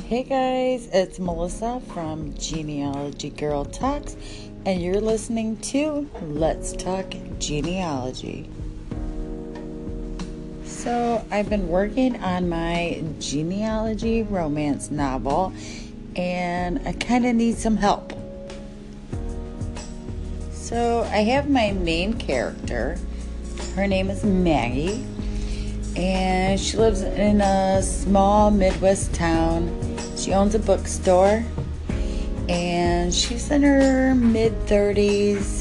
Hey guys, it's Melissa from Genealogy Girl Talks, and you're listening to Let's Talk Genealogy. So, I've been working on my genealogy romance novel, and I kind of need some help. So, I have my main character. Her name is Maggie, and she lives in a small Midwest town. She owns a bookstore, and she's in her mid-30s,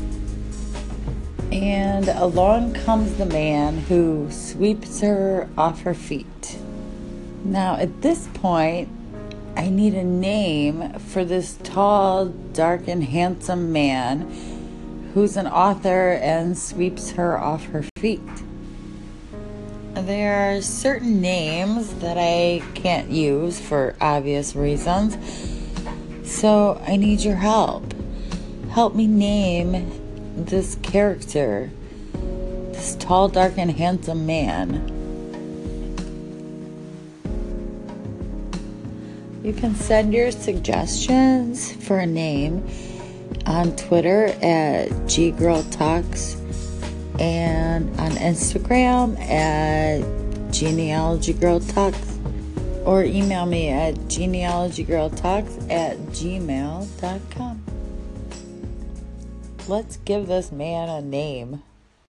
and along comes the man who sweeps her off her feet. Now, at this point, I need a name for this tall, dark, and handsome man who's an author and sweeps her off her feet. There are certain names that I can't use for obvious reasons, so I need your help. Help me name this character, this tall, dark, and handsome man. You can send your suggestions for a name on Twitter at ggirltalks and on Instagram at genealogygirltalks, or email me at genealogygirltalks@gmail.com. Let's give this man a name.